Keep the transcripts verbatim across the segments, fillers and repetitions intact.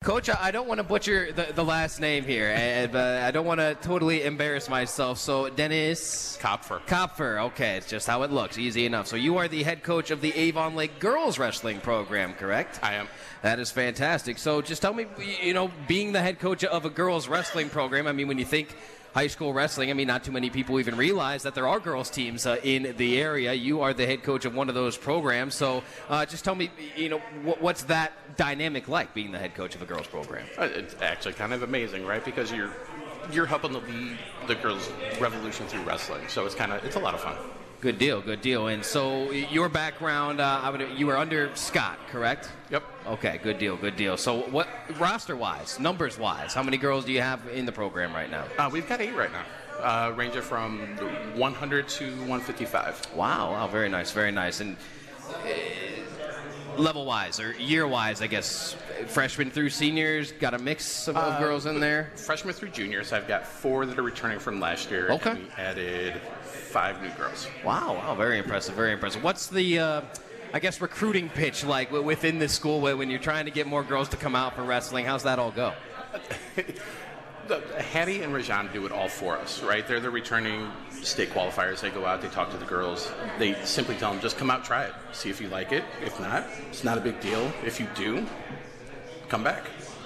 Coach, I don't want to butcher the, the last name here, and, but I don't want to totally embarrass myself. So, Dennis Kopfer. Kopfer. Okay, it's just how it looks. Easy enough. So, you are the head coach of the Avon Lake girls wrestling program, correct? I am. That is fantastic. So, just tell me, you know, being the head coach of a girls wrestling program, I mean, when you think high school wrestling, I mean, not too many people even realize that there are girls teams uh, in the area. You are the head coach of one of those programs. So uh, just tell me, you know, wh- what's that dynamic like, being the head coach of a girls program? It's actually kind of amazing, right? Because you're you're helping to lead the girls' revolution through wrestling. So it's kind of it's a lot of fun. Good deal, good deal. And so your background, uh, I would, you were under Scott, correct? Yep. Okay, good deal, good deal. So what, roster-wise, numbers-wise, how many girls do you have in the program right now? Uh, we've got eight right now, uh, ranging from one hundred to one fifty-five. Wow, wow, very nice, very nice. And uh, level-wise, or year-wise, I guess, freshmen through seniors, got a mix of, of Uh, girls in there? Freshmen through juniors, I've got four that are returning from last year. Okay. And we added five new girls. Wow, wow, very impressive, very impressive. What's the, uh, I guess, recruiting pitch like w- within the school when you're trying to get more girls to come out for wrestling? How's that all go? The, Hattie and Rajan do it all for us, right? They're the returning state qualifiers. They go out, they talk to the girls. They simply tell them, just come out, try it. See if you like it. If not, it's not a big deal. If you do, come back.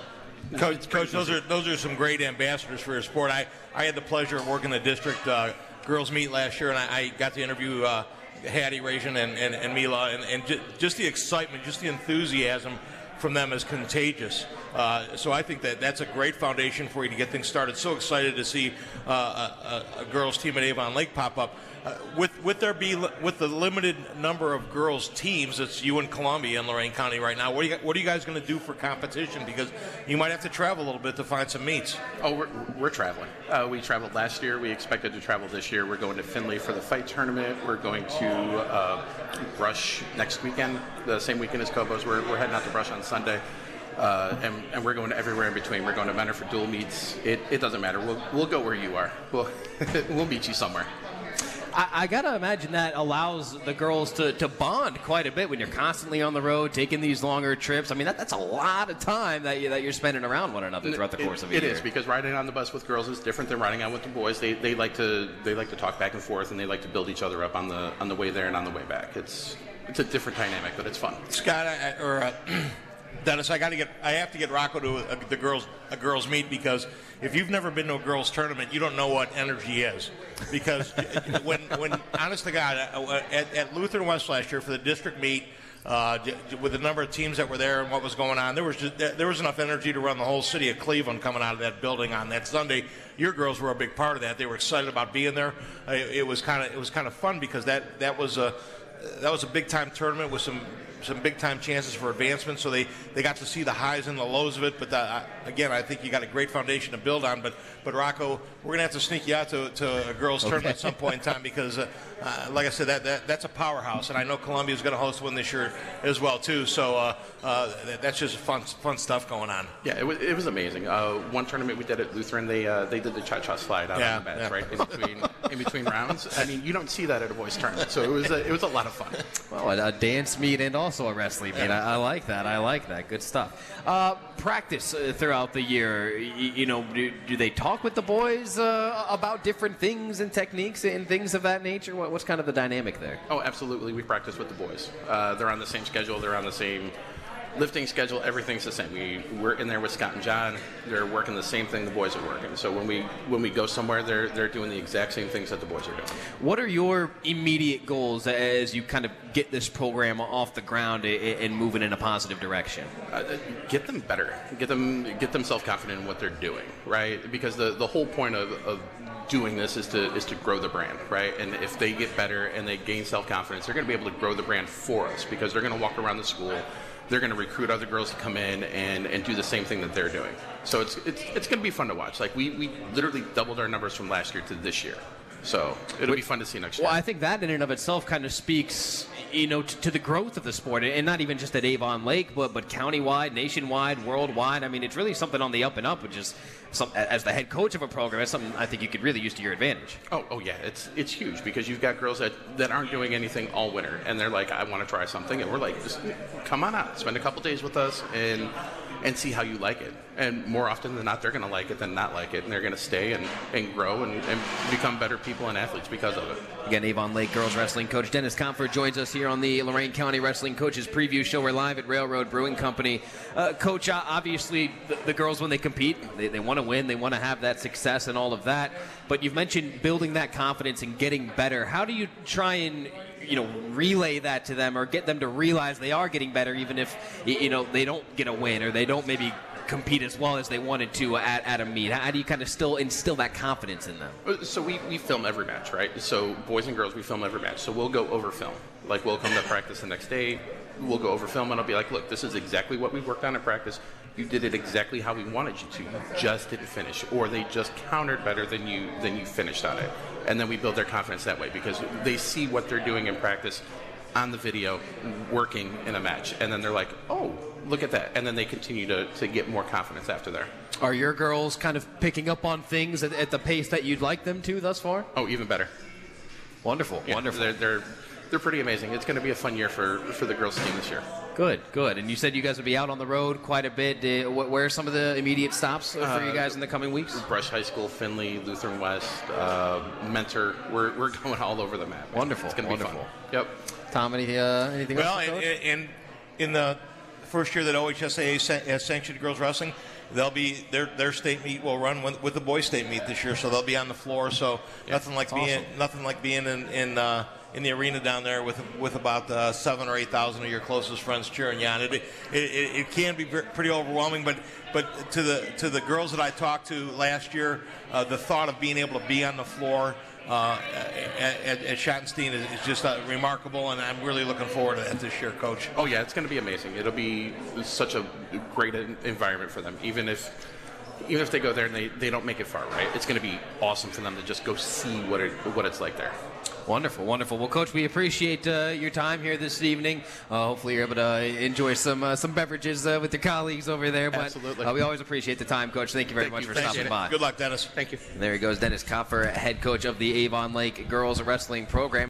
Coach, Coach, those are those are some great ambassadors for your sport. I, I had the pleasure of working the district uh, girls meet last year, and I, I got to interview uh, Hattie, Rajan, and, and, and Mila, and, and ju- just the excitement, just the enthusiasm from them is contagious. Uh, so I think that that's a great foundation for you to get things started. So excited to see uh, a, a girls team at Avon Lake pop up. Uh, with with there be with the limited number of girls teams, it's you and Columbia in Lorain County right now. What are you what are you guys going to do for competition? Because you might have to travel a little bit to find some meets. Oh, we're, we're traveling. Uh, we traveled last year. We expected to travel this year. We're going to Findlay for the fight tournament. We're going to uh, Brush next weekend, the same weekend as Cobos. We're, we're heading out to Brush on Sunday. Uh, and, and we're going to everywhere in between. We're going to Mentor for dual meets. It, it doesn't matter. We'll, we'll go where you are. We'll, we'll meet you somewhere. I, I got to imagine that allows the girls to, to bond quite a bit when you're constantly on the road, taking these longer trips. I mean, that, that's a lot of time that, you, that you're spending around one another throughout the course it, of a it year. It is, because riding on the bus with girls is different than riding on with the boys. They, they, like to, they like to talk back and forth, and they like to build each other up on the, on the way there and on the way back. It's, it's a different dynamic, but it's fun. Scott, I, or uh, Dennis, I got to get. I have to get Rocco to a, the girls a girls meet, because if you've never been to a girls tournament, you don't know what energy is. Because when when honest to God, at, at Lutheran West last year for the district meet, uh, with the number of teams that were there and what was going on, there was just, there was enough energy to run the whole city of Cleveland coming out of that building on that Sunday. Your girls were a big part of that. They were excited about being there. It, it was kind of it was kind of fun, because that that was a that was a big time tournament with some. some big-time chances for advancement, so they, they got to see the highs and the lows of it. But the, again, I think you got a great foundation to build on. But but Rocco, we're gonna have to sneak you out to, to a girls' okay. tournament at some point in time, because, uh, uh, like I said, that, that that's a powerhouse, and I know Columbia's going to host one this year as well too. So uh, uh, that's just fun fun stuff going on. Yeah, it was, it was amazing. Uh, one tournament we did at Lutheran, they uh, they did the cha-cha slide out yeah, on the mats, yeah. right in between in between rounds. I mean, you don't see that at a boys' tournament, so it was a, it was a lot of fun. Well, a, a dance meet and also a wrestling meet. I, I like that. I like that. Good stuff. Uh, practice uh, throughout the year. You, you know, do, do they talk with the boys uh, about different things and techniques and things of that nature? What, what's kind of the dynamic there? Oh, absolutely. We practice with the boys. Uh, they're on the same schedule. They're on the same lifting schedule. Everything's the same. We we're in there with Scott and John. They're working the same thing the boys are working. So when we when we go somewhere, they're they're doing the exact same things that the boys are doing. What are your immediate goals as you kind of get this program off the ground and moving in a positive direction? Uh, get them better. Get them get them self-confident in what they're doing, right? Because the, the whole point of, of doing this is to is to grow the brand, right? And if they get better and they gain self-confidence, they're going to be able to grow the brand for us, because they're going to walk around the school. They're going to recruit other girls to come in and, and do the same thing that they're doing. So it's it's it's going to be fun to watch. Like we, we literally doubled our numbers from last year to this year. So it'll be fun to see next year. Well, I think that in and of itself kind of speaks, you know, to, to the growth of the sport, and not even just at Avon Lake, but but countywide, nationwide, worldwide. I mean, it's really something on the up and up, which is some, as the head coach of a program, that's something I think you could really use to your advantage. Oh, oh yeah, it's it's huge, because you've got girls that, that aren't doing anything all winter, and they're like, I want to try something, and we're like, just come on out, spend a couple days with us, and and see how you like it. And more often than not, they're going to like it than not like it, and they're going to stay and, and grow and, and become better people and athletes because of it. Again, Avon Lake girls wrestling coach Dennis Comfort joins us here on the Lorain County Wrestling Coaches Preview Show. We're live at Railroad Brewing Company. Uh, Coach, uh, obviously the, the girls, when they compete, they, they want to win, they want to have that success and all of that. But you've mentioned building that confidence and getting better. How do you try and you know, relay that to them or get them to realize they are getting better even if, you know, they don't get a win or they don't maybe compete as well as they wanted to at, at a meet? How do you kind of still instill that confidence in them? So we, we film every match, right? So boys and girls, we film every match. So we'll go over film. Like we'll come to practice the next day, we'll go over film and I'll be like, look, this is exactly what we worked on in practice. You did it exactly how we wanted you to. You just didn't finish, or they just countered better than you than you finished on it. And then we build their confidence that way because they see what they're doing in practice on the video working in a match. And then they're like, oh, look at that. And then they continue to, to get more confidence after there. Are your girls kind of picking up on things at, at the pace that you'd like them to thus far? Oh, even better. Wonderful, yeah, wonderful. They're, they're, they're pretty amazing. It's going to be a fun year for, for the girls team this year. Good, good. And you said you guys would be out on the road quite a bit. Uh, where are some of the immediate stops uh, for you guys in the coming weeks? Brush High School, Findlay, Lutheran West, uh, Mentor. We're, we're going all over the map. Wonderful. It's going to be fun. Yep. Tom, any, uh, anything well, else? Well, in, in the first year that O H S A A has sanctioned girls wrestling, they'll be their their state meet will run with, with the boys state meet this year, so they'll be on the floor. So yeah, nothing like being awesome. nothing like being in in, uh, in the arena down there with with about uh, seven or eight thousand of your closest friends cheering you on. It it, it, it can be pretty overwhelming, but but to the to the girls that I talked to last year, uh, the thought of being able to be on the floor Uh, at, at Schottenstein is, is just uh, remarkable, and I'm really looking forward to that this year, Coach. Oh yeah, it's going to be amazing. It'll be such a great environment for them, even if even if they go there and they, they don't make it far, right? It's going to be awesome for them to just go see what it what it's like there. Wonderful, wonderful. Well, Coach, we appreciate uh, your time here this evening. Uh, hopefully you're able to enjoy some uh, some beverages uh, with your colleagues over there. But, Absolutely. Uh, we always appreciate the time, Coach. Thank you very Thank much you. for Appreciate stopping it. by. Good luck, Dennis. Thank you. There he goes, Dennis Kopfer, head coach of the Avon Lake girls wrestling program.